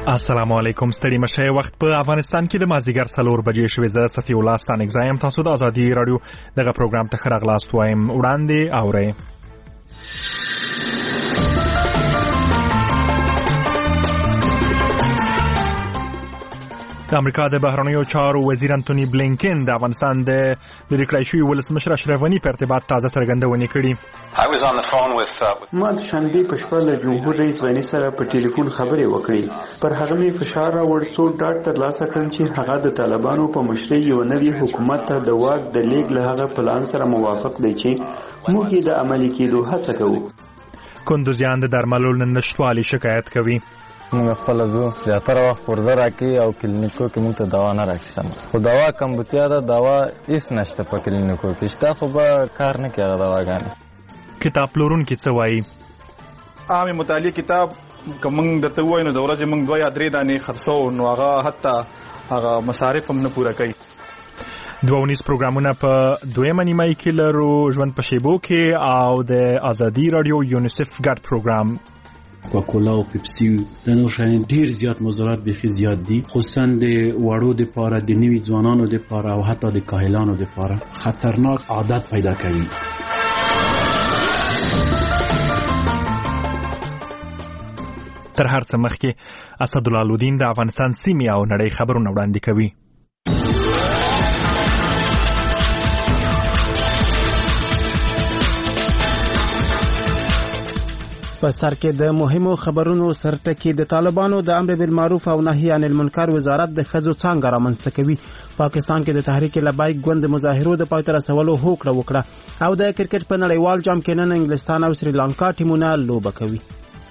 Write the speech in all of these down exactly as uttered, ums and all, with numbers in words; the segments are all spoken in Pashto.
السلام علیکم. ستړي مشه. وخت په افغانستان کې د مازیګر څلور بجې شوې. زه صفي الله ستانکزایم. تاسو د ازادي رادیو دغه پروګرام ته ښه راغلاست وایم. وړاندې اورئ. د امریکا د بهرنیو چارو وزیر انټونی بلینکن د افغانستان د لرې کړای شوي ولسمشر اشرف غني په ارتباط تازه څرګندونې کړي. ما د شنبې په شپه له جمهور رئیس غني سره په ټلیفون خبرې وکړې. پر هغه مې فشار راوړ څو ډاډ ترلاسه کړم چې هغه د طالبانو په مشرۍ یو نوي حکومت ته د واک د لیږد له هغه پلان سره موافق دی چې موږ یې د عملي کېدو هڅه کوو. کندوزیان د درملو له نشتوالي شکایت کوي. موږ خپل زو زیاتره وخت ورزه راکې او کلینیکو کې موږ ته دوا نه راکې سم خو دوا کمبوتیا ده دوا هیڅ نشته په کلینیکو کې شته خو به کار نه کوي دواګانې. کتاب پلورونکي څه وایي؟ عامې مطالعې کتاب که موږ درته ووایو نو د ورځې موږ دوه یا درې دانې خرڅوو نو هغه حتی هغه مصارف هم نه پوره کوي. دوه ونیز پروګرامونه په دویمه نیمایي کې لرو. ژوند په شیبو کې او د ازادي رادیو یونیسف ګډ پروګرام. کوکاکولا او پیپسي د نور شیانو ډیر زیات مضرات بيخي زیات دي، خصوصا د وړو د پاره د نوي ځوانانو د پاره او حتی د کاهلانو د پاره خطرناک عادت پیدا کوي. تر هر څه مخکې اسدالله الدین د افغانستان سیمې او نړۍ خبرونه وړاندې کوي. په سر کې د مهمو خبرونو سرټکی د طالبانو د امر بالمعروف او نهي عن المنکر وزارت د ښځو څانګه رامنځته کوي. پاکستان کې د تحریک لبیک ګوند مظاهرو د پای ته رسولو هوکړه وکړه او د کرکټ په نړیوال جام کې نن انګلستان او سریلانکا ټیمونه لوبه کوي.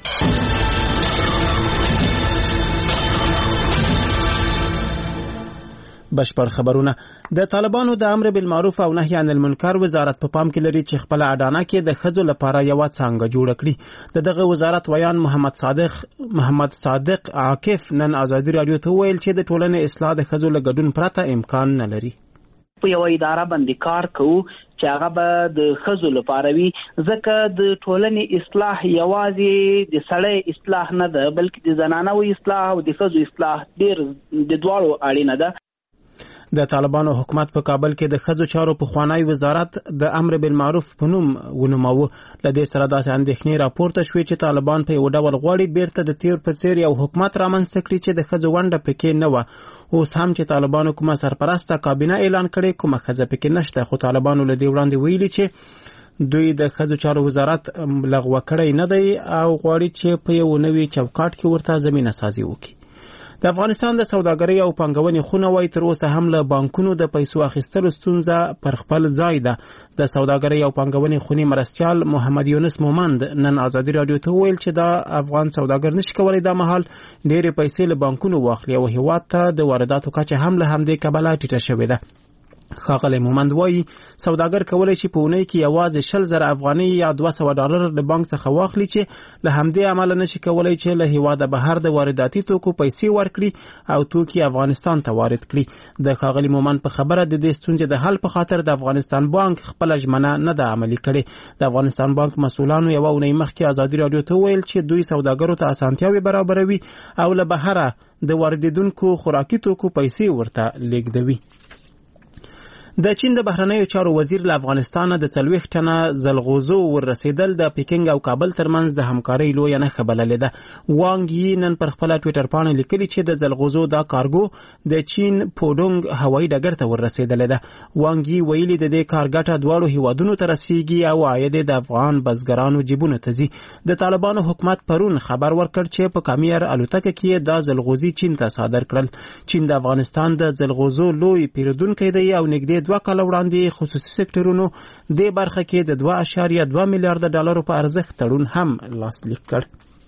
بشپړ خبرونه. د طالبانو د امر بالمعروف او نهي عن المنکر وزارت په پام کې لري چې خپل اډانه کې د ښځو لپاره یو څنګه جوړ کړي. دغه وزارت ویان محمد صادق محمد صادق عاکف نن ازادي رادیو ته ویل چې د ټولنې اصلاح د ښځو له ګډون پرته امکان نه لري. په یو اداره باندې کار کوو چې هغه به د ښځو لپاره وي، ځکه د ټولنې اصلاح یوازې د سړی اصلاح نه ده بلکې د زنانو اصلاح او د ښځو اصلاح ډېر د دواړو اړینه ده. د طالبانو حکومت په کابل کې د ښځو چارو پخوانی وزارت د امر بالمعروف په نوم ونوماوه. له دې سره داسې اندېښنې راپورته شوې چې طالبان په یو ډول غواړي بیرته د تیر په څیر یو حکومت رامنځته کړي چې د ښځو ونډه پکې نه وه. اوس هم چې طالبانو کومه سرپرسته کابینه اعلان کړي کومه ښځه پکې نشته، خو طالبانو له دې وړاندې ویلي چې دوی د ښځو چارو وزارت لغوه کړی نه دی او غواړي چې په یو نوي چوکاټ کې ورته زمینه سازي وکړي. د افغانستان د سوداګرۍ او پانګونې خونه وایي تر اوسه هم له بانکونو د پیسو اخیستلو ستونزه پر خپل ځای ده. د سوداګرۍ او پانګونې خونې مرستیال محمد یونس مومند نن ازادي رادیو ته ویل چې دا افغان سوداګر نشي کولای دا مهال ډېرې پیسې له بانکونو واخلي او هیواد ته د وارداتو کچه هم له همدې کبله ټیټه شوې ده. ښاغلی مومند وایي سوداګر کولی شي په اونۍ کې یوازې شل زره افغانۍ یا دوه سوه ډالر د بانک څخه واخلي چې له همدې امله نشي کولی چې له هیواده بهر د وارداتي توکو پیسې ورکړي او توکي افغانستان ته وارد کړي. د ښاغلي مومند په خبره د دې ستونزې د حل په خاطر د افغانستان بانک خپله ژمنه نه ده عملي کړې. د افغانستان بانک مسؤلانو یوه اونۍ مخکې ازادي رادیو ته ویل چې دوی سوداګرو ته اسانتیاوې برابروي او له بهره د واردېدونکو خوراکي توکو پیسې ورته لیږدوي. د چین د بهرنیو چارو وزیر له افغانستانه د څلوېښت ټنه زلغوزو ورسېدل د پیکنګ او کابل ترمنځ د همکارۍ لویه نښه بللې ده. وانګ یي نن پر خپله ټویټر پاڼه لیکلي چې د زلغوزو دا کارګو د چین پوډونګ هوایي ډګر ته ورسېدلې ده. وانګ یي ویلي د دې کار ګټه دواړو هیوادونو ته رسیږي او عاید د افغان بزګرانو جیبونو ته ځي. د طالبانو حکومت پرون خبر ورکړ چې په کامیر الوتکه کې دا زلغوزي چین ته صادر کړل. چین د افغانستان د زلغوزو لوی پیرودونکی دی او نږدې دوه کاله وړاندې خصوصي سکتورونو دې برخه کې د دوه اعشاریه دوه میلیارډ ډالرو په ارزښت تړون هم لاسلیک کړ.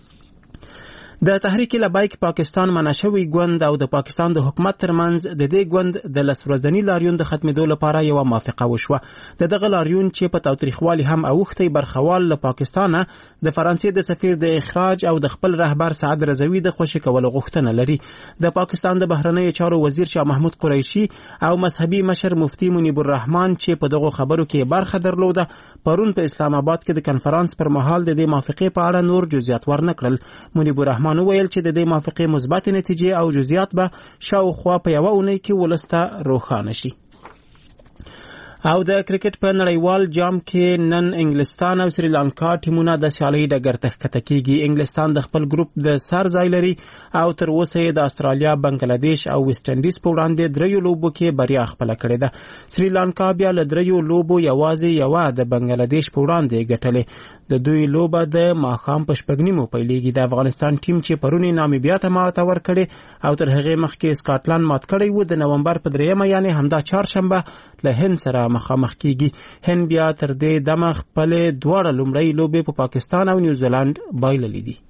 د تحریک لبیک پاکستان منشوي ګوند او د پاکستان د حکومت ترمنځ د دې ګوند د لس ورځني لاریون د ختمېدو لپاره یوه موافقه وشوه. د دغه لاریون چې په تاوتریخوالي هم اوښتی برخوال له پاکستانه د فرانسې د سفیر د اخراج او د خپل رهبر سعد رضوي د خوشي کولو غوښتنه لري. د پاکستان د بهرنیو چارو وزیر شاه محمود قریشي او مذهبي مشر مفتي منیب الرحمن چې په دغه خبرو کې برخه درلوده پرون په اسلام آباد کې د کنفرانس پر مهال د دې موافقې په اړه نور جزئیات ورنکړل. منیب الرحمن برهمان ویل چې د دې موافقې مثبت نتیجې او جزئیات به شاوخوا په یوه اونۍ کې ولس ته روښانه شي. او د کرکټ په نړیوال جام کې نن انګلستان او سریلانکا ټیمونه د سیالۍ ډګر ته ښکته کیږي. انګلستان د خپل ګروپ د سر ځای لري او تر اوسه یې د استرالیا، بنگلاديش او ویسټ انډیز په وړاندې دریو لوبو کې بریا خپله کړې ده. سریلانکا بیا له دریو لوبو یوازې یوه د بنگلاديش په وړاندې ګټلې. د دوی لوبه د ماښام په شپږ نیمو پیلېږي. د افغانستان ټیم چې پرون یې نامیبیا ته ماته ورکړې او تر هغې مخکې سکاټلند مات کړی و، د نومبر په دریمه یعنې همدا چهارشنبه له هند سره مخامخ کیږي. هند بیا تر دې دمه خپلې دواړه لومړۍ لوبې په پاکستان او نیوزیلند بایللې دي.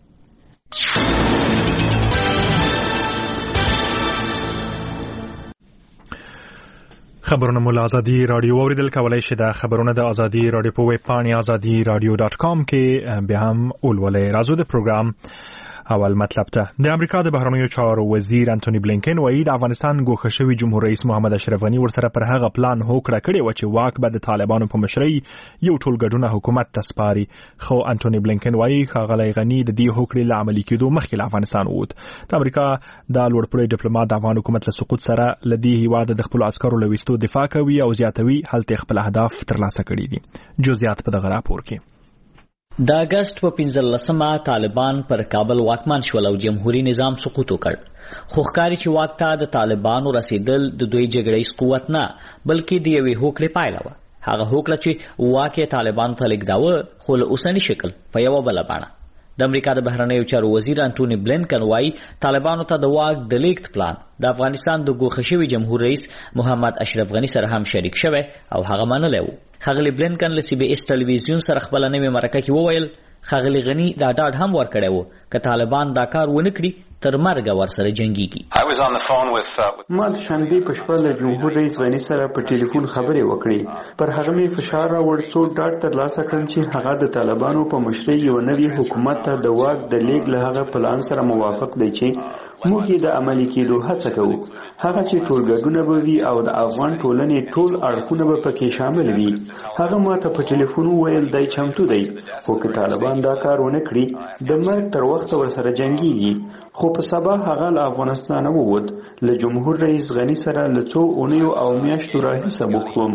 خبرونه مو له ازادي رادیو اوریدل کولای شئ. د خبرونه د ازادي رادیو په ویب پاڼې ازادي رادیو ډاټ کام کې بیا هم ولولئ. راځو د پروګرام اول مطلب ته. د امریکا د بهرنیو چارو وزیر انټونی بلینکن وایي د افغانستان ګوښه شوي جمهور رئیس محمد اشرف غني ورسره پر هغه پلان هوکړه کړې وه چې واک به د طالبانو په مشرۍ یو ټولګډونه حکومت ته سپاري. خو انټونی بلینکن وایي ښاغلی غني د دې هوکړې له عملي کېدو مخکې له افغانستان ووت. د امریکا د لوړپوړي ډیپلوماټ د افغان حکومت له سقوط سره له دې هیواده د خپلو عسکرو له ویستو دفاع کوي او زیاتوي هلته خپل اهداف ترلاسه کړي دي. جزئیات په دغه راپور کې. د اگست په پنځلسمه طالبان پر کابل واکمن شول او جمهوریت نظام سقوط وکړ. خو ښکاري چې واک ته د طالبانو رسیدل د دوی جګړیز قوت نه بلکې د یوې هوکړې پایله وه. هغه هوکړه چې واک یې طالبانو ته لیږداوه خو له اوسني شکل په یوه بله بڼه. د امریکا د بهرنیو چارو وزیر انټونی بلینکن وایي طالبانو ته د واک د لیږد پلان د افغانستان د ګوښه شوي جمهور رئیس محمد اشرف غني سره هم شریک شوی او هغه منلی و. ښاغلي بلینکن له سی بي اس ټلویزیون سره خپله نوې مرکه کې وویل ښاغلي غني دا ډاډ هم ورکړی و که طالبان دا کار ونه کړي تر مرګه ورسره جنګیږي. ما د شنبې په شپه له جمهور رئیس غني سره په ټلیفون خبرې وکړې. پر هغه مې فشار راوړ څو ډاډ ترلاسه کړم چې هغه د طالبانو په مشرۍ یو نوي حکومت ته د واک د لیږد له هغه پلان سره موافق دی چې موږ یې د عملي کېدو هڅه کوو. هغه چې ټولګډونه به وي او د افغان ټولنې ټول اړخونه به پکې شامل وي. هغه ما ته په ټلیفون وویل دی چمتو دی، خو که طالبان دا کار ونه کړي د مرګ تر وخته ورسره جنګیږي. خو په سبا هغه له افغانستانه ووت. له جمهور رئیس غني سره له څو اونیو او میاشتو راهیسه بوخت وم.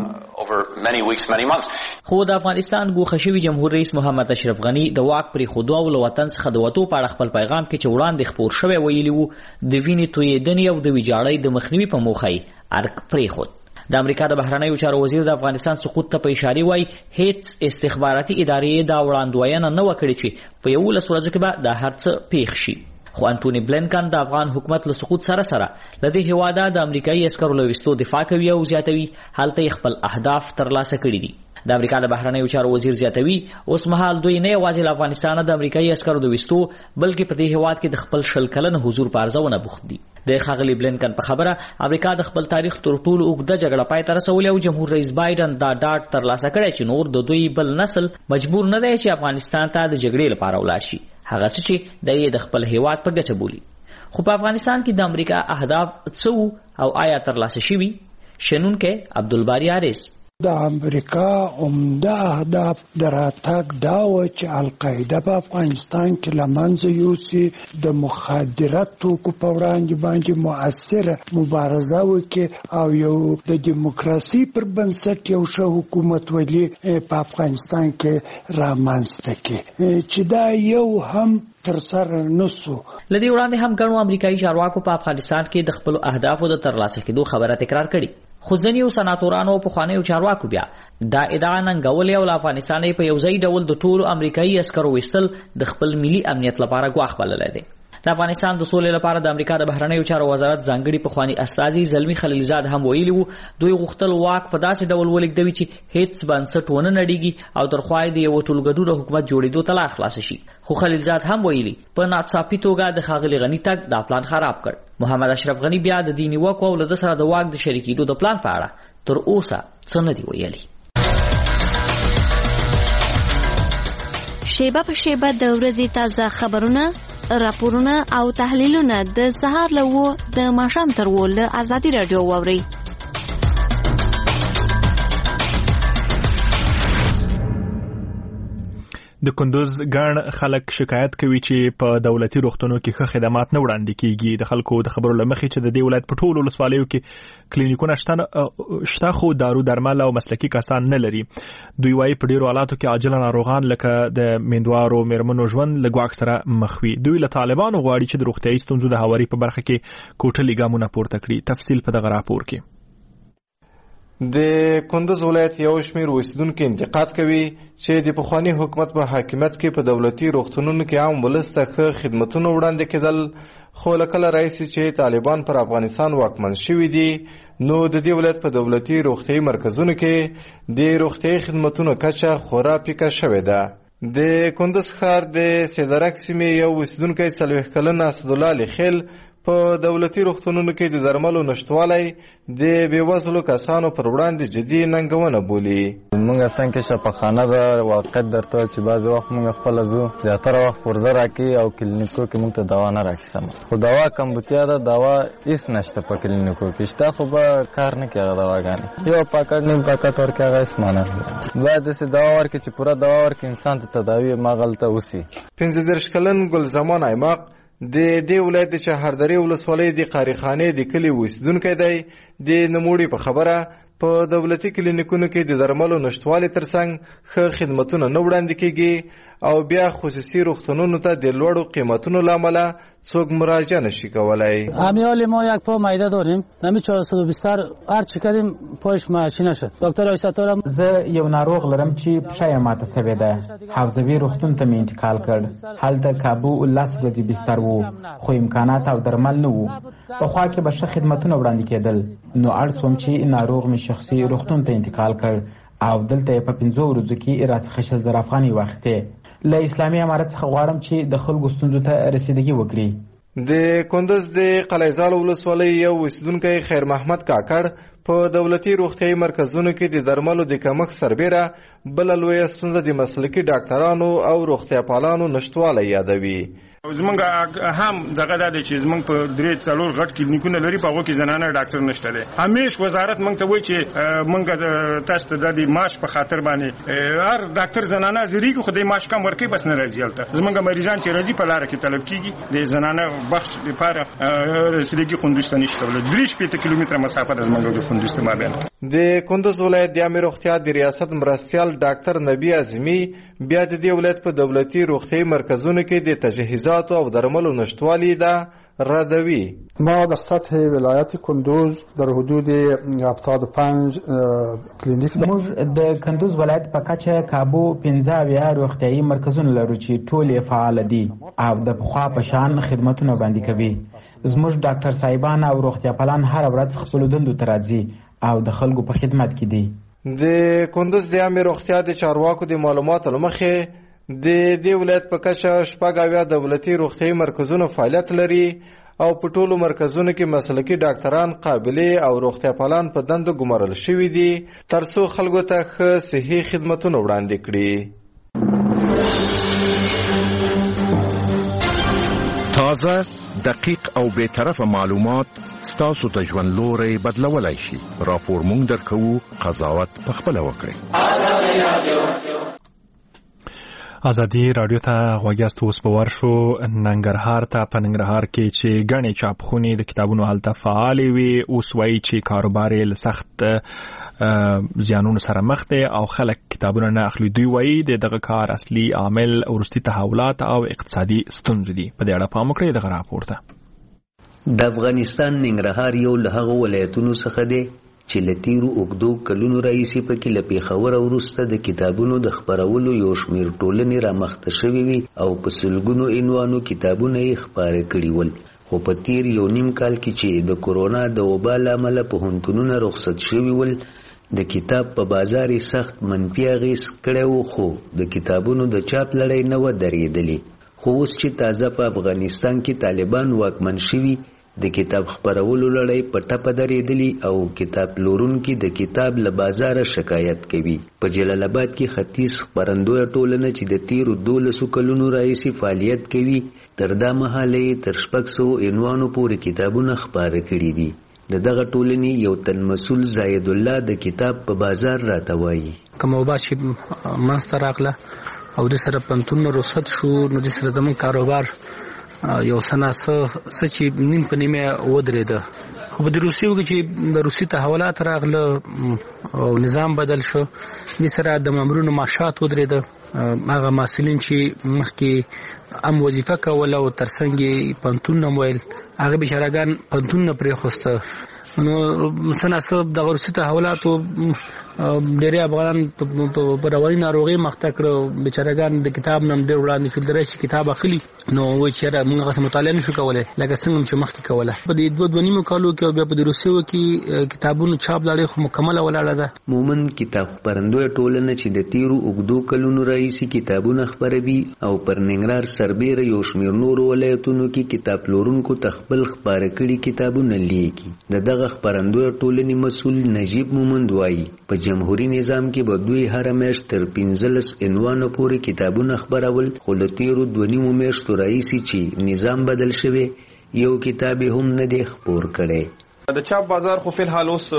خو د افغانستان ګوښه شوي جمهور رئیس محمد اشرف غني د واک پرېښودو او له وطن څخه د وتو په اړه خپل پیغام کې چې وړاندې خپور شوی ویلي وو د وینې تویېدنې او د ویجاړۍ د مخنیوي په موخه یې ارګ پرېښود. د امریکا د بهرنیو چارو وزیر د افغانستان سقوط ته په اشاره وایي هیڅ استخباراتي ادارې دا وړاندوینه نه وه کړې چې په یولس ورځو کې به دا هر څه پیښ شي. خو انټونی بلینکن د افغان حکومت له سقوط سره سره له دې هیواده د امریکایي عسکرو له ویستو دفاع کوي او زیاتوي هلته یې خپل اهداف ترلاسه کړي دي. د امریکا د بهرنیو چارو وزیر زیاتوي اوس مهال دوی نه یوازې له افغانستانه د امریکایي عسکرو د ویستو بلکې په دې هیواد کې د خپل شل کلن حضور په ارزونه بوخت دي. د ښاغلي بلینکن په خبره امریکا د خپل تاریخ تر ټولو اوږده جګړه پای ته رسولې او جمهور رئیس بایدن دا ډاډ ترلاسه کړی چې نور د دوی بل نسل مجبور نه دی چې افغانستان ته د جګړې لپاره ولاړ شي، هغه څه چې د یې د خپل هیواد په ګټه بولي. خو په افغانستان کې د امریکا اهداف څه او آیا ترلاسه شوي؟ شنونکی عبدالباری عارض: د امریکا عمده اهداف د راتګ دا و چې القاعده په افغانستان کې له منځه یوسي، د مخدرات توکو په وړاندې باندې مؤثره مبارزه وکړي او یو د دیموکراسي پر بنسټ یو ښه حکومتولي په افغانستان کې رامنځته کړي چې دا یو هم تر سره نسو. لدی وړاندې هم ګڼو امریکایي چارواکو په افغانستان کې د خپل اهدافو د ترلاسه کېدو خبره تکرار کړي. خو ځینې سناتورانو او پخوانیو چارواکو بیا دا ادعا ننګولې او له افغانستان په یو ځای ډول د ټولو امریکایي عسکرو ویستل د خپل ملي امنیت لپاره ګواښ بللی دی. د افغانستان د سولې لپاره د امریکا د بهرنیو چارو وزارت ځانګړي پخواني استازي زلمي خلیلزاد هم ویلي وو دوی غوښتل واک په داسې ډول ولېږدوي چې هیڅ بنسټ ونه نړېږي او تر خوا یې د یو ټولګډو حکومت جوړېدو ته لار خلاصه شي. خو خلیلزاد هم ویلي په ناڅاپي توګه د ښاغلي غني تګ دا پلان خراب کړ. محمد اشرف غني بیا د دې نیوکو او له ده سره د واک د شریکېدو د پلان په اړه تر اوسه څه نه دي ویلي. شیبه په شیبه د ورځې تازه خبرونه، راپورونه او تحلیلونه د سهار له وو د ماښام تر وو له ازادي راډیو واورئ. د کندوز ګڼ خلک شکایت کوي چې په دولتي روغتونونو کې ښه خدمات نه وړاندې کیږي. د خلکو د خبرو له مخې چې د دې ولایت په ټولو ولسوالیو کې کلینیکونه شته خو دارو درمل او مسلکي کسان نه لري. دوی وایي په ډیرو حالاتو کې عاجله ناروغان لکه د میندوارو میرمنو ژوند له ګواښ سره مخ وي. دوی له طالبانو غواړي چې د روغتیايي ستونزو د هواري په برخه کې کوټلي ګامونه پورته کړي. تفصیل په دغه راپور کې. د کندوز ولایت یو شمېر اوسیدونکو انتقاد کوي چې د پخواني حکومت په حاکمیت کې په دولتي روغتونونو کې عام ولس ته ښه خدمتونه وړاندې کېدل، خو له کله راهیسې چې طالبان پر افغانستان واکمن شوي دي نو د دې ولایت په دولتي روغتیايي مرکزونو کې د روغتیايي خدمتونو کچه خورا پیکه شوې ده. د کندوز ښار د سیدرک سیمې یو اوسیدونکی څلوېښت کلن اسدالله لیخیل په دولتي روغتونونو کې د درملو نشتوالی د بېوزلو کسانو پر وړاندې جدي ننګونه بولي. موږ څنګه شفاخانه ده واقعیت درته چې بعضې وخت موږ خپله ځو زیاتره وخت پرزه راکوي او کلینیکو کې موږ ته دوا نه راکړي سمه، خو دوا کمبودیا ده، دوا هېڅ نشته په کلینیکو کې، شته خو به کار نه کوي هغه دواګانې، یو پاکټ نیم پاکټ ورکړي هغه هېڅ معنی نه. باید داسې دوا ورکړي چې پوره دوا ورکړي انسان ته تداوي مغلته وسي. پنځه دېرش کلن ګلزمان ایماق د دې ولایت د چهاردرې ولسوالۍ د قاریخانې د کلي اوسیدونکی دی. د نوموړي په خبره په دولتي کلینیکونو کې د درملو نشتوالي ترڅنګ ښه خدمتونه نه وړاندې کیږي او بیا خصوصي روغتونونو ته د لوړو قیمتونو له امله څوک مراجعه نشي کولای. امیال ما یک پا معده داریم، همین چهارصد و بیست هر چی کردیم پایش ماچی نشد. دکتر آیساتورم زه یو ناروغ لرم چې پښه یې ماته شوې ده، حافظوي روغتون ته مې انتقال کړ. هلته کابو لس ورځې بستر وو خو امکانات او درمل نه وو. پخوا کې به ښه خدمتونه وړاندې کېدل نو اړ شوم چې ناروغ مې شخصي روغتون ته انتقال کړ او دلته یې په پنځو ورځو کې راڅخه شل زره افغانۍ واخیستې. له اسلامي امارت څخه غواړم چې د خلکو ستونزو ته رسیدګي وکړي. د کندوز د قلعهزال ولسوالۍ یو اوسیدونکی خیر محمد کاکړ په دولتي روغتیايي مرکزونو کې د درملو د کمښت سربیره بله لویه ستونزه د مسلکي ډاکټرانو او روغتیاپالانو نشتوالی یادوي. زمونږ هم دغه دا دی چې زمونږ په درې څلور غټ کلینیکونه لري په هغو کې زنانه ډاکټر نشته دی. همیش وزارت موږ ته وایي چې موږ تاسو ته د معاش په خاطر باندې هر ډاکټر زنانه حاضرېږي خو د معاش کم ورکوي بس نه راځي هلته. زمونږ مریضان چې راځي په لاره کې طلب کېږي د زنانه بخش لپاره رسیدګي کندوز ته نشي کولی. درې شپېته کیلومتره مسافه ده زمونږ د کندوز ته مابین. د کندوز ولایت د عامې روغتیا د ریاست مرستیال ډاکټر نبی اعظمي بیا د دې ولایت په دولتي روغتیايي مرکزونو کې د تجهیزاتو او درملو نشتوالی ده ردوی. ما در سطح ولایت کندوز در حدود هفتاد و پنج کلینیک موږ د کندوز ولایت په کچه کابو پنځه اویا روغتیايي مرکزونه لرو چې ټول یې فعال دي او د پخوا په شان خدمتونه وړاندې کوي. زموږ ډاکټر صاحبان او روغتیاپالان هره ورځ خپلو دندو ته راځي او د خلکو په خدمت کې دي. د کندوز د عامې روغتیا د چارواکو د معلوماتو له مخې د دې ولایت په کچه شپږ اویا دولتي روغتیايي مرکزونه فعالیت لري او په ټولو مرکزونو کې مسلکي ډاکټران قابلې او روغتیاپالان په دندو ګمارل شوي دي ترڅو خلکو ته ښه صحي خدمتونه وړاندې کړي. تازه، دقیق او بی‌طرفه معلومات ستاسو ته ژوند لوری بدلولی شي. راپور مونږ درکوو، قضاوت پخپله وکړئ. ازادي رادیو ته غوږ یاست. اوس به ورشو ننګرهار ته. په ننګرهار کې چې ګڼې چاپخونې د کتابونو هلته فعالې وي، اوس وایي چې کاروبار یې له سخت زیانونو سره مخ دی او خلک کتابونه نه اخلي. دوی وایي د دغه کار اصلي عامل وروستي تحولات او اقتصادي ستونزې دي. په دې اړه پام وکړئ دغه راپور ته. د افغانستان ننګرهار یو له هغو ولایتونو څخه دی چې له تیرو اوږدو کلونو راهیسې پکې له پېښوره وروسته د کتابونو د خپرولو یو شمېر ټولنې رامخته شوې وي او په سلګونو عنوانو کتابونه یې خپاره کړي ول. خو په تیر یو نیم کال کې چې د کورونا د وبا له امله پوهنتونونه رخصت شوي ول، د کتاب په بازار یې سخت منفي اغېز کړی و، خو د کتابونو د چاپ لړۍ نه وه درېدلې. خو اوس چې تازه په افغانستان کې طالبان واکمن شوي، د کتاب خپرولو لړۍ په ټپه درېدلې او کتاب پلورونکي د کتاب له بازاره شکایت کوي. په جلال آباد کې ختیځ خپرندویه ټولنه چې د تیرو دولسو کلونو راهیسې فعالیت کوي، تر دا مهاله یې تر شپږ سوو عنوانو پورې کتابونه خپاره کړي دي. د دغه ټولنې یو تن مسؤل زاید الله د کتاب په بازار راته وایي. کومه وبا چې منځته راغله او د سره پنتون رخصت شو نو د سره زموږ کاروبار یو سناسه چې نیم په نیمه ودرېده خو د روسیې وګ چې د روسي تحولات راغله او نظام بدل شو د سره د مامورونو معاشات ودرېده هغه مسولین چې مخکې ام وظیفه کوله او ترڅنګ پنتون ویل هغه بشراګان پنتون پرې خوسته نو سناسه د روسي تحولات ډېری افغانان په رواني ناروغي مخته کړو بیچارهګان د کتاب نم ډېر وړاندې شول درې کتاب اخلي نو و چې موږ غوښتل مطالعه نشو کولای لکه څنګه چې مخکې کوله په دې دوه دوه نیمو کالو کې بیا په د روسیې کې کتابونو چاپ لاړې خو مکمله ولاړه ده مومن کتاب خپرندوی ټولنه چې د تیرو اوږدو کلونو راهیسې کتابونه خپروي او پر ننګرهار سربیره یو شمېر نورو ولایتونو کې کتاب پلورونکو ته خپل خپاره کړي کتابونه لیکي د دغه خپرندوی ټولنې مسؤل نجیب مومند وایي په جمهوریت نظام کې به دوی هر میاشت تر پنځلس عنوانو پورې کتابونه خپرول خو له تیرو دوه نیمو میاشتو راهیسې چې نظام بدل شوی یو کتاب هم نه دی خپور کړی د چاپ بازار خو فل حال اوس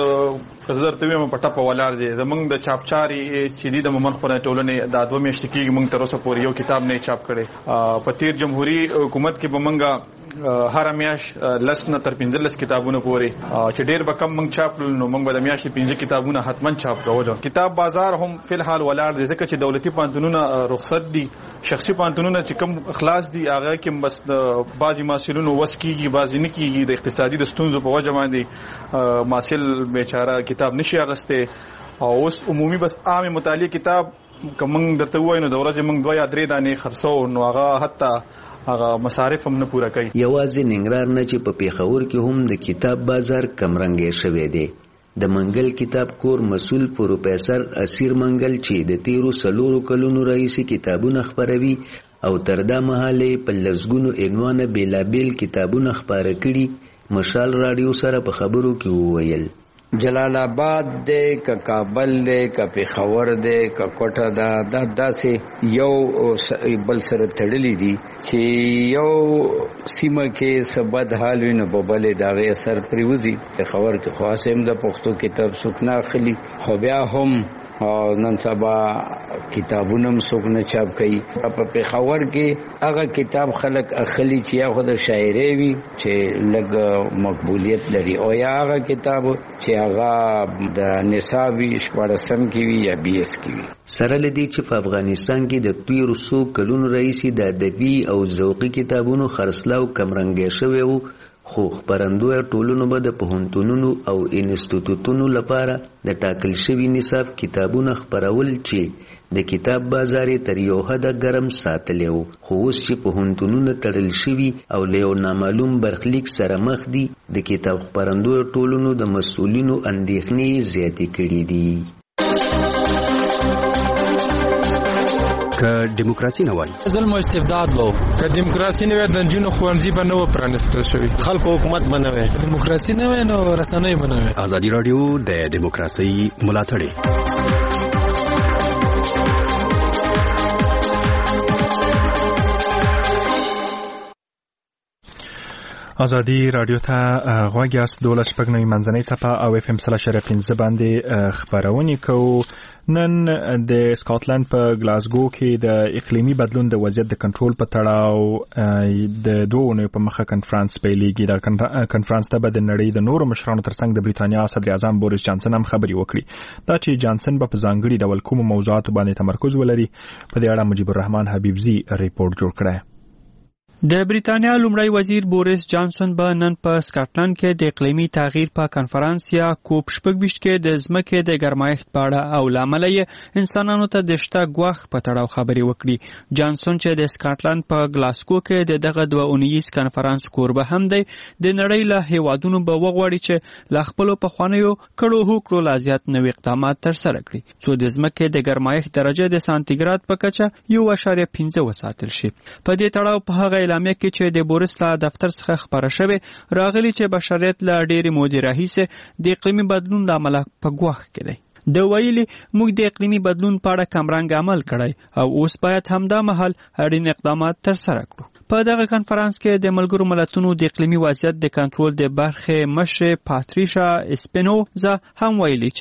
زر ته ویم په ټاپه ولار دی زمونږ د چاپچاري چې د مومن خپل ټولنې د دوه میاشتې کې موږ تر اوسه پورې یو کتاب نه چاپ کړي په تیر جمهوریت حکومت کې به موږ هر میاش لس نه تر پنځلس کتابونه پورې چې ډېر به کم موږ چاپ نو موږ به د میاشتې پنځه کتابونه حتما چاپ کول کتاب بازار هم فل حال ولار دی ځکه چې دولتي پانتونونه رخصت دي شخصي پانتونونه چې کم خلاص دي هغه کې بس د بعضی مسؤلینو وس کیږي بعضی نه کیږي د اقتصادي د ستونزو په وجه باندې مسؤل بیچاره کتاب نشي اغسته او اوس عمومي بس عام مطالعه کتاب کوم درته وای نو د ورځې موږ دوه یا درې دانې خرڅو نو هغه حتی هغه مصارف هم نه پوره کوي یوازې ننګرهار نه چې په پیښور کې هم د کتاب بازار کمرنګې شوی دی د منګل کتاب کور مسؤل پروفیسور اسیر منګل چې د تیرو سلورو کلونو راهیسې کتابونه خپروي او تر دا مهاله په لسګونو عنوانه بیلابیل کتابونه خپاره کړي مشال رادیو سره په خبرو کې وویل جلال آباد دی که کابل دی که پیښور دی که کوټه ده دا داسې یو بل سره تړلي دي چې یو سیمه کې څه بد حال وي نو په بلې د هغې اثر پرې وځي پیښور کې خو هسې هم د پښتو کتاب څوک نه اخلي خو بیا هم نن سبا کتابونه هم څوک نه چاپ کوي په پیښور کې هغه کتاب خلک اخلي چې یا خو د شاعرۍ وي چې لږ مقبولیت لري او یا هغه کتاب چې هغه د نصاب وي شپاړسم کې وي یا بي ایس کې وي سره له دې چې په افغانستان کې د تیرو څو کلونو راهیسې د ادبي او ذوقي کتابونو خرڅلاو کمرنګې شوی و خو خپرندوی ټولنو به د پوهنتونونو او انسټیټوټونو لپاره د ټاکل شوي نصاب کتابونه خپرول چې د کتاب بازار تر یو حده ګرم ساتلی و خو اوس چې پوهنتونونه تړل شوي او له یو نامعلوم برخلیک سره مخ دي د کتاب خپرندوی ټولنو د مسؤلینو اندېښنې زیاتې کړي دي که دیموکراسي نه وای ظلم او استبداد وو که دیموکراسي نه وای د جنونو خوانزي به نه و پرانستل شوی خلکو حکومت به نه وای دیموکراسي نه وای نو رسنۍ به نه وای ازادي رادیو د دیموکراسي ملاتړ ازادي رادیو ته غوږ یاست دولس شپږ نوي منځنۍ څپه او اف ام سل اشاریه پنځه باندې خپرونې کوو نن د سکاټلند په ګلاسګو کې د اقلیمي بدلون د وضعیت د کنټرول په تړاو د دوه اونیو په مخه کنفرانس پیلېږي دا کنفرانس ته به د نړۍ د نورو مشرانو ترڅنګ د بریتانیا صدر اعظم بوریس جانسن هم خبرې وکړي دا چې جانسن به په ځانګړي ډول کومو موضوعاتو باندې تمرکز ولري په دې اړه مجيب الرحمن حبیبزي ریپورت جوړ کړی د بریتانیا لومړی وزیر بوریس جانسن به نن په سکاټلند کې د اقلیمي تغییر په کنفرانس یا کوپ شپږ ویشت کې د ځمکې د ګرمایښت په اړه او لامل یې انسانانو ته د شته ګواښ په تړاو خبرې وکړي جانسن چې د سکاټلند په ګلاسګو کې د دغه دوه اونیز کنفرانس کوربه هم دی د نړۍ له هیوادونو به وغواړي چې له خپلو پخوانیو کړو هوکړو لا زیات نوي اقدامات ترسره کړي څو د ځمکې د ګرمایښت درجه د سانتیګراد په کچه یو اعشاریه پنځه وساتل شي په دې تړاو په هغه اعلامیه کې چې د بوریس له دفتر څخه خبره شوې راغلي چې بشریت له ډېرې مودې راهیسې د اقلیمي بدلون له امله په ګواښ کې دی د ویلي موږ د اقلیمي بدلون په اړه کمرنګ عمل کړی او اوس باید همدا مهال اړین اقدامات ترسره کړو په دغه کنفرانس کې د ملګرو ملتونو د اقلیمي وضعیت د کنټرول د برخې مشر پاتریشا اسپینوزا هم ویلي چې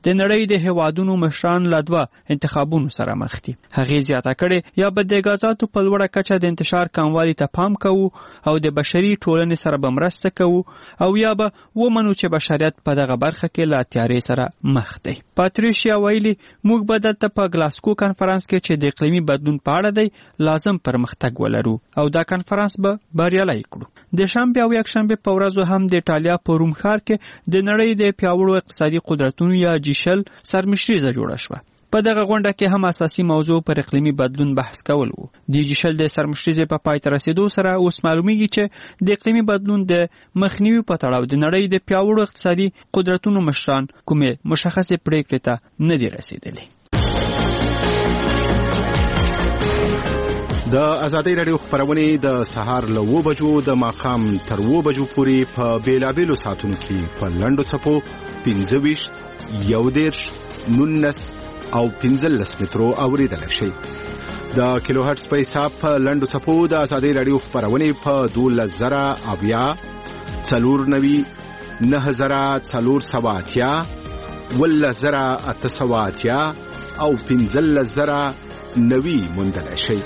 د نړۍ د هیوادونو مشران له دوه انتخابونو سره مخ دي. هغې زیاته کړې یا به د غازاتو په لوړه کچه د انتشار کموالي ته پام کوو او د بشري ټولنې سره به مرسته کوو او یا به ومنو چې بشریت په دغه برخه کې له تیارې سره مخ دی. پاتریشیا ویلي موږ به دلته په ګلاسکو کنفرانس کې چې د اقلیمي بدلون په اړه دی لازم پرمختګ ولرو او دا کنفرانس به بریالی کړو. د شنبې او یکشنبې په ورځو هم د ایټالیا په روم ښار کې د نړۍ د پیاوړو اقتصادي قدرتونو یا جی شل سرمشریزه جوړه شوه. په دغه غونډه کې هم اساسي موضوع پر اقلیمي بدلون بحث کول وو. د جی شل د سرمشریزې په پای ته رسیدو سره اوس معلومیږي چې د اقلیمي بدلون د مخنیوي په تړاو د نړۍ د پیاوړو اقتصادي قدرتونو مشران کومې مشخصې پریکړې ته نه دي رسیدلي. د ازادي رادیو خبرونه د سهار له و بجو د ماقام تر و بجو پورې په بیلابېلو ساعتونو کې په لنډو څپو پنځه ویشت یو دېرش نولس او پنځلس مترو اوریدل شي. د کیلو هرتز په حساب په لنډو څپو د ازادي رادیو خبرونه په دولس زره اویا څلور نوي نه زره څلور سوه اتیا ولس زره اته سوه اتیا او پنځلس زره نوي موندل شي.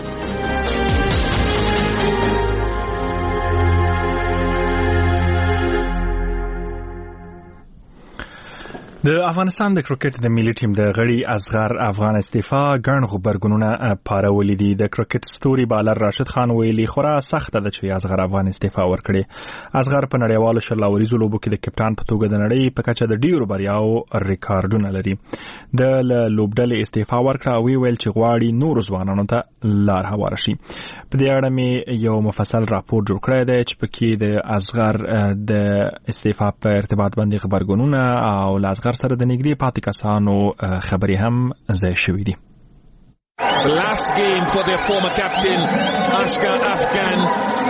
د افغانستان د کرکټ د ملي ټیم د غړي اصغر افغان استعفا ګڼ خبرګونونه پارولې دي. د کرکټ ستوري بالر راشد خان ویلي خورا سخته ده چې اصغر افغان استعفا ورکړي. اصغر په نړیوالو شلاوریزو لوبو کې د کپټان په توګه د نړۍ په کچه د ډیرو بریاو ریکارډونه لري. د لوبډلې استعفا ورکړه او ویل چې غواړي نور ځوانانو ته لار هواره شي. په دې اړه مې یو مفصل راپور جوړ کړی دی چې پکې د اصغر د استعفا په ارتباط باندې خبرګونونه او لاصغر سره د نږدې پاتې کسانو خبرې هم ځای شوې دي. The last game for their former captain Ashgar Afghan.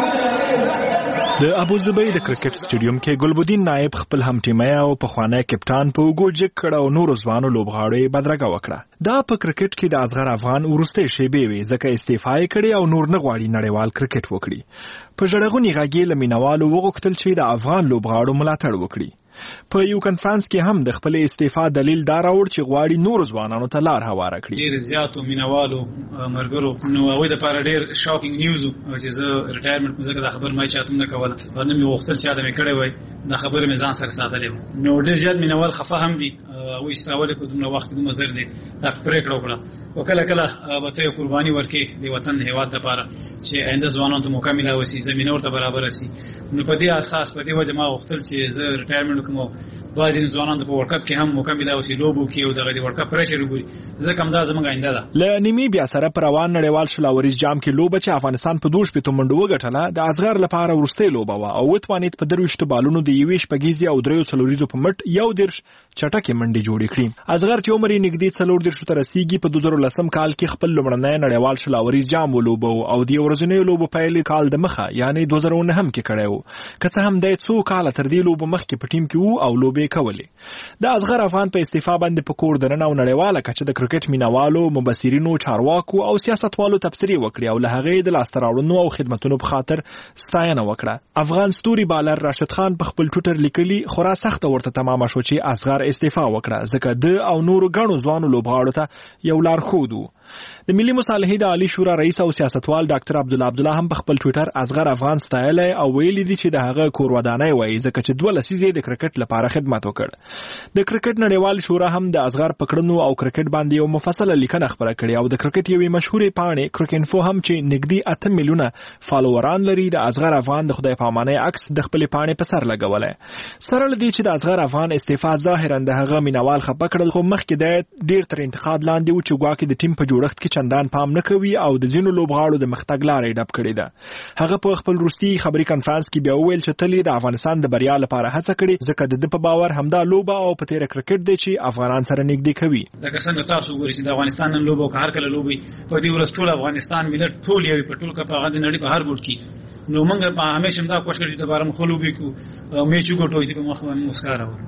د ابوظبي د کرکټ سټیډیوم کې ګلبدین نائب خپل هم ټیمي او پخوانی کپټان په وګو جګ کړه او نور ځوانو لوبغاړو بدرګه وکړه. دا په کرکټ کې د اصغر افغان ورسته شیبه وي ځکه استعفا یې کړې او نور نه غواړي نړیوال کرکټ وکړي. په ژړغونی غاګي لمینوالو وغوښتل چې د افغان لوبغاړو ملاتړ وکړي. په یو کنفرانس کې هم د خپل استعفا دلیل دا راوړ چې غواړي نور ځوانانو ته لار هواره کړي. ډیر زیاتو مینوالو مرګرو نو وای د پاره ډیر شاکینګ نیوز چې زه ریټایرمنت کوم ځکه دا خبر ما چاته نه کوله باندې مې وختل چې ادمه کړي وای دا خبره مې ځان سره ساتلې نو ډیر زیات مینوال خفه هم دي او استراول کو دومره وخت دومره زر دي دا پریکړه وکړه او کله کله به ته قرباني ورکې د وطن هیواد لپاره چې آینده ځوانانو ته موقع ملي وسی زمينه ورته برابر شي. نو په دې اساس په دې وجه ما وختل چې زه ریټایرمنت کوم باید ځوانانو په ورلد کپ کې هم موقع ملي وسی لوبو کې او دغه د ورلد کپ پرېشر وګوري ځکه هم دا زموږ آینده ده. ل نیمیبیا سره پر روان نړیوال شلاوریز جام کې لوبه چې افغانستان په دوش په تومنډو وګټله د اصغر لپاره ورسته لوبه وا او وتوانیت په درويشت بالونو د یويش پګیزي او دریو څلوریزو په مټ یو درش چټکه منډي جوړې کړې. اصغر چې عمر یې نږدې څلور درشو ته رسیدي په دوه زره لسم کال کې خپل لمړنۍ نړیوال شلاوریز جام ولوبو او د ورځنۍ لوبو پیل کال د مخه یعنی دوه زره نه هم کې کړو که څه هم د څو کال تر دې لوبو مخ کې په ټیم کې وو او لوبې کولې. د اصغر افغان په استعفا باندې په کور دننه او نړیواله کچه د کرکټ مینوالو مبصرینو چارواکو او سیاستوالو تبصرې وکړي او له هغې د لاستراوړنو او خدماتونو په خاطر ستاینه وکړه. افغان ستوري بالر راشد خان په خپل ټوټر لیکلي خورا سخت ورته تمامه شو چې اصغر استعفا وکړه ځکه د او نور غنو ځوانو لوبغاړو ته یو لار خودو. د ملي مصالحې د عالی شورا رئیس او سیاستوال ډاکټر عبد الله عبد الله هم په خپل ټویټر اصغر افغان ستایل او ویلي دي چې د هغه کور ودانۍ وایي ځکه چې دوه لسیزې د کرکټ لپاره خدمت وکړ. د کرکټ نړیوال شورا هم د اصغر پکړنو او کرکټ باندې یو مفصله لیکنه خبره کړې او د کرکټ یوې مشهورې پاڼې کرکینفو هم چې نږدې اته میلیونه فالووران لري د اصغر افغان د خدای پامانۍ عکس د خپل پاڼې په سر لګولای. سره لدی چې د اصغر افغان استعفا ظاهرا د هغه مینوال خپه کړل خو مخکې د ډیر تر انتقاد لاندې و چې ګواکې د ټیم په جوړښت کې چندان پام نه کوي او د ځینو لوبغاړو د مختګ لارې ډب کړې ده. هغه په خپل روسي خبري کانفرنس کې بیا وویل چې تل د افغانستان د بریا لپاره هڅه کړې ځکه د په باور همدا لوبه او په تیر کرکټ دی چې افغانان سره نږدې کوي. لکه څنګه تاسو وګورئ چې د افغانستان نن لوبه او هر کله لوبي په دې ورځ ټول افغانستان ملت ټول یو په ټول کې په غاندې نړۍ په هر ګوټ کې نو موږ په همیشه دا کوشش کوي چې دوباره مخلوبي کو میچ وګټو دې په مخ باندې مسکاره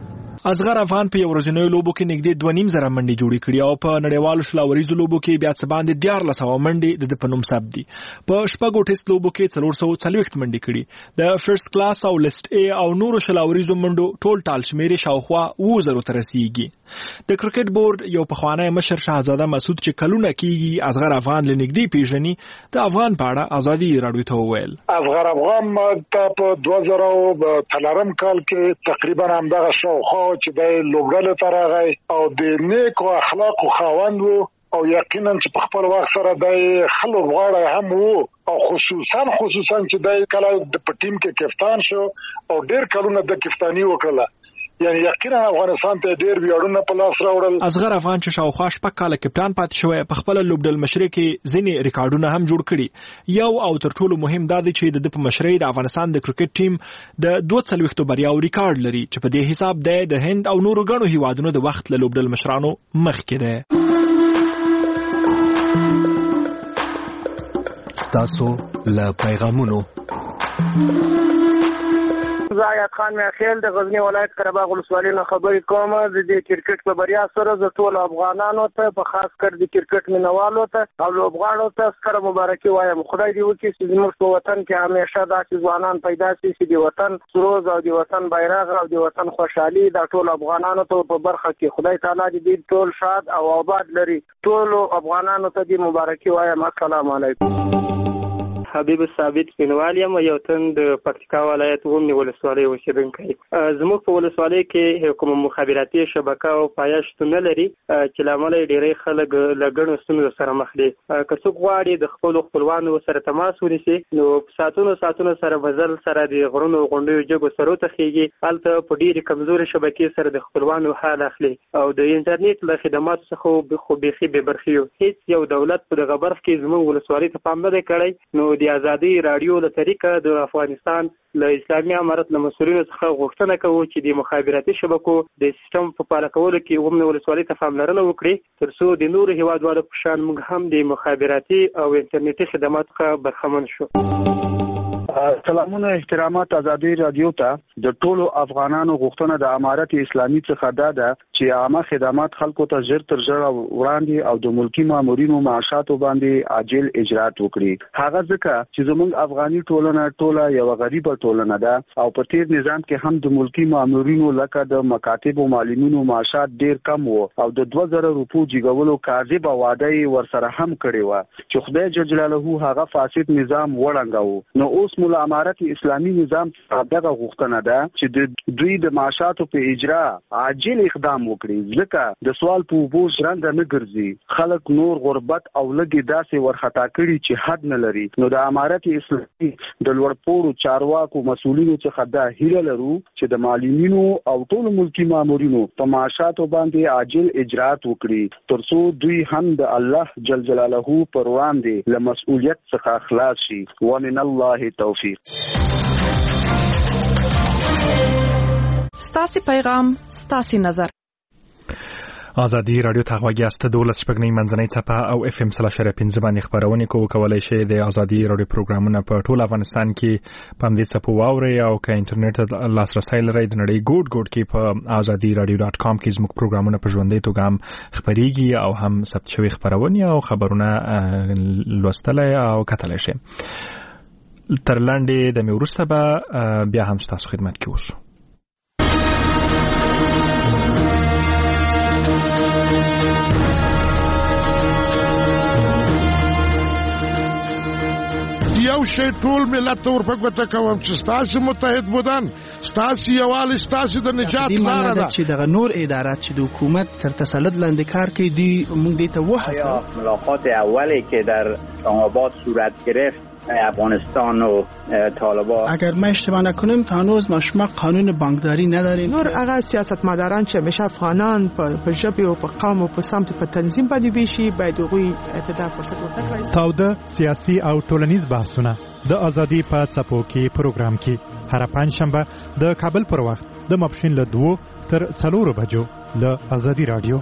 اصغر افغان په یو ورځنیو لوبو کې نږدې دوه نیم زره منډې جوړې کړې او په نړیوالو شلاوریزو لوبو کې بیا څه باندې دیارلس سوه منډې د په نوم ثبت دي. په شپږو ټیسټ لوبو کې څلور سوه څلوېښت منډې کړي. د فرست کلاس او لیسټ ای او نورو شلاوریزو منډو ټول ټال شمېر شاوخوا اووه زرو ته رسیږي. د کرکټ بورډ یو پخوانی مشر شهزاده مسعود چې کلونه کېږي اصغر افغان له نږدې پیژني د افغان په اړه ازادي راډیو ته وویل. اصغر افغان ته په دوه زره څلورم کال کې تقریبا همدغه شاوخوا چې د لوبډلې ته راغی او د نیکو اخلاقو خاوند و او یقینا چې په خپل وخت سره د خلک غواړي هم وو او خصوصا خصوصا چې د کله د ټیم کې کپتان شو او ډېر کلونه د کپتانی وکړه. یعنی یقینا افغانستان ته ډېر ویاړونه په لاس راوړل. اصغر افغان چې شاوخوا شپږ کاله کپتان پاتې شوی په خپل لوبډل مشرۍ کې ځینې ریکارډونه هم جوړ کړي. یو او تر ټولو مهم دا دی چې د په مشرۍ د افغانستان د کرکټ ټیم د دوه څلوېښتو بریاو ریکارډ لري چې په دې حساب دی د هند او نورو ګڼو هیوادونو د وخت له لوبډل مشرانو مخکې دی. ستاسو له پیغامونو زاید خان میاخیل د غزنی ولایت قره باغ ولسوالۍ نه خبرې کوم. د دې کرکټ په بریا سره د ټول افغانانو ته په خاص کر د کرکټ مینوالو ته او لوبغاړو ته ستره مبارکي وایم. خدای دې وکړي چې زموږ په وطن کې همیشه داسې ځوانان پیدا شي چې د وطن سروز او د وطن بیرغ او د وطن خوشحالي د ټول افغانانو ته په برخه کې خدای تعالی دې ټول شاد او آباد لري. ټول افغانانو ته دې مبارکي وایم. السلام علیکم. حبیب ثابت پینوال یم یو تن د پکتیکا ولایت ومنی ولسوالۍ اوسیدونکی. زموږ په ولسوالۍ کې کوم مخابراتي شبکه او پایښت نه لري چې لامل ډېری خلک له ګڼو ستونزو سره مخ دي. که څوک غواړي د خپلو خپلوانو سره تماس ونیسي نو ساعتونو ساعتونو سره بزل سره د غرونو غونډیو جګو سرو ته خېږي. هلته په ډېرې کمزورې شبکې سره د خپلوانو حال اخلي او د انټرنیټ له خدماتو څخه خو بیخي بې برخې یو. هېڅ یو دولت په دغه برخه کې زموږ ولسوالۍ ته پام نه دی کړی. نو د ازادي راډیو له طریقه د افغانستان له اسلامي امارت له مسؤلینو څخه غوښتنه کوو چې د مخابراتي شبکو د سیستم په فعاله کولو کې ومنه ولسوالۍ ته پاملرنه وکړي ترڅو د نورو هیوادوالو په شان موږ هم د مخابراتي او انټرنیټي خدماتو څخه برخمن شو. سلامونه احترامات ازادي راډیو ته د ټولو افغانانو غوښتنه د امارت اسلامي څخه دا ده چې عامه خدمات خلکو ته ژر تر ژره وړاندې او د ملکی مامورینو معاشاتو باندې عاجل اجرات وکړي. هغه ځکه چې زموږ افغاني ټولنه ټوله یو غریبه ټولنه ده او په تیر نظام کې هم د ملکی مامورینو لکه د مکاتب او معلمینو معاشات ډیر کم وو او د دوه زره روپو جیګولو کاذب وعده ورسره هم کړې و چې خدای جل جلاله هغه فاسد نظام وړانداو. نو اوس مول امارت اسلامي نظام دغه غوښتنه ده چې د دوی د معاشاتو په اجرا عاجل اقدام وکړي ځکه د سوال په وبو ژوند نه ګرځي. خلک نور غربت او لګي داسې ورخطا کړي چې حد نه لري. نو د امارت اسلامي د لوړپوړو چارواکو مسؤلینو څخه دا هیله لرو چې د معلمینو او ټول ملکی مامورینو په معاشاتو باندې عاجل اجرات وکړي ترڅو دوی هم د الله جل جلاله پر وړاندې له مسؤلیت څخه خلاص شي. ومن الله توفیق. ستاسو پیغام ستاسو نظر. ازادي راډیو ته غوږی است دولس شپږنۍ منځنۍ څپه او اف ام سلا شر پنځه باندې خبرونه کوو. کولای شئ د ازادي راډیو پروګرامونه په ټول افغانستان کې پام دې څپو واورئ او که انټرنیټ لاسرسي لرئ د نړۍ ګوټ ګوټ کې په ازادي راډیو ډاټ کام کې زموږ پروګرامونه په ژوندۍ توګه هم خبريږي او هم ثبت شوي خبرونه او خبرونه لوستلای او کتلای شئ. تر لاندې د مې وروسته به بیا هم ستاسو خدمت کې اوسو. یو شی ټول ملت ورپګوته کوم چې ستاسو متحد بودن ستاسو یوال ستاسو د نجات لاره ده چې دغه نور ادارات چې د حکومت تر تسلط لاندې کار کوي دی موږ دې ته وحسه. ملاقات اولی که در آباد صورت گرفت افغانستان و طالبان اگر ما اشتباه نکنیم تا هنوز ما شما قانون بانکداری نداریم. نور هغه سیاستمداران چې همیشه افغانان په ژبه او په قوم او په سمت په تنظیم باندې بيشي باید هغوی اعتدال فرصت ورکړي. تاوده سیاسي او ټولنیز بحثونه د ازادي په څپو کې پروګرام کې هر پنځ شنبه د کابل پر وخت د ماپښین له دوه تر څلورو بجو له ازادي رادیو.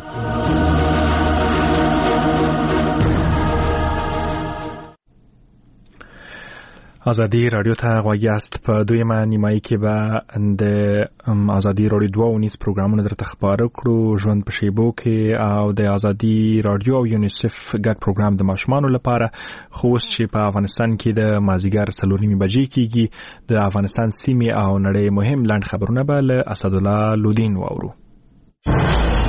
ازادي رادیو ته غوږی است. په دویمه نیمایي کې به د ازادي رادیو دوه ونیس پروګرامونه درته خبرو کړو، ژوند په شیبو کې او د ازادي رادیو او یونیسف ګډ پروګرام د ماشومانو لپاره. خو اوس چې په افغانستان کې د مازیګر څلور نیمې بجې کېږي، د افغانستان سیمې او نړۍ مهم لنډ خبرونه به له اسدالله لودین واورو.